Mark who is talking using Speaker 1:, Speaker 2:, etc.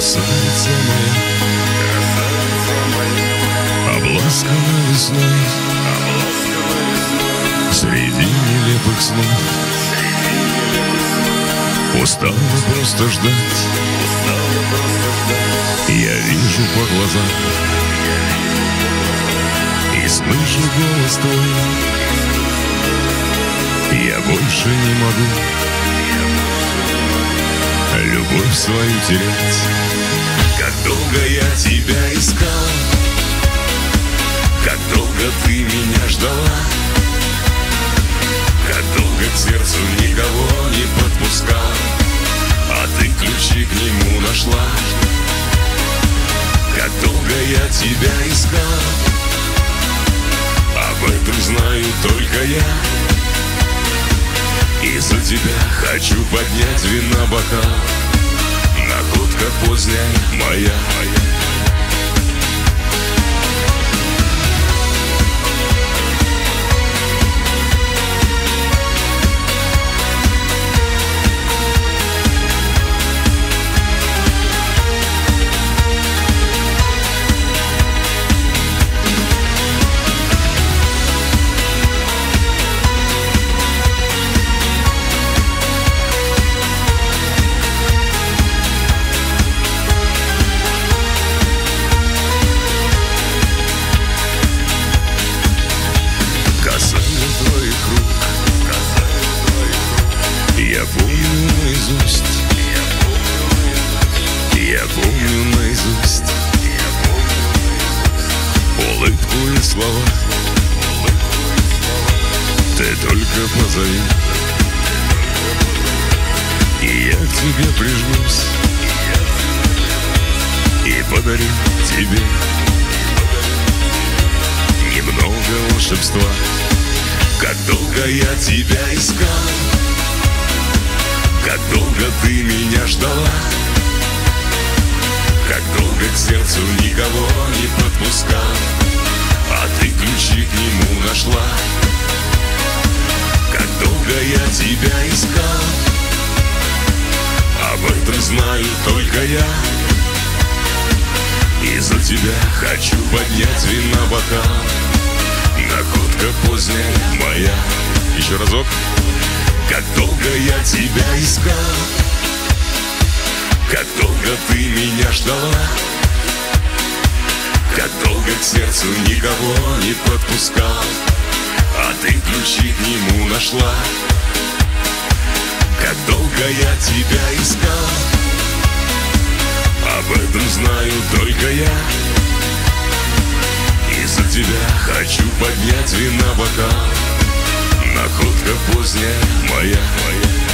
Speaker 1: Красавица моя, обласканная весной, среди нелепых снов. Устала просто ждать, я вижу по глазам и слышу голос твой. Я больше не могу любовь свою терять. Как долго я тебя искал, как долго ты меня ждала, как долго к сердцу никого не подпускал, а ты ключи к нему нашла. Как долго я тебя искал, об этом знаю только я. И за тебя хочу поднять вина бокал. Находка поздняя моя. Я помню наизусть, я помню наизусть улыбку и слова. Ты только позови, и я к тебе прижмусь и подарю тебе немного волшебства. Как долго я тебя искал, как долго ты меня ждала, как долго к сердцу никого не подпускал, а ты ключи к нему нашла. Как долго я тебя искал, об этом знаю только я. И за тебя хочу поднять вина бокал. Находка поздняя моя. Еще разок. Как долго я тебя искал, как долго ты меня ждала, как долго к сердцу никого не подпускал, а ты ключи к нему нашла. Как долго я тебя искал, об этом знаю только я. И за тебя хочу поднять вина бокал. Находка поздняя моя.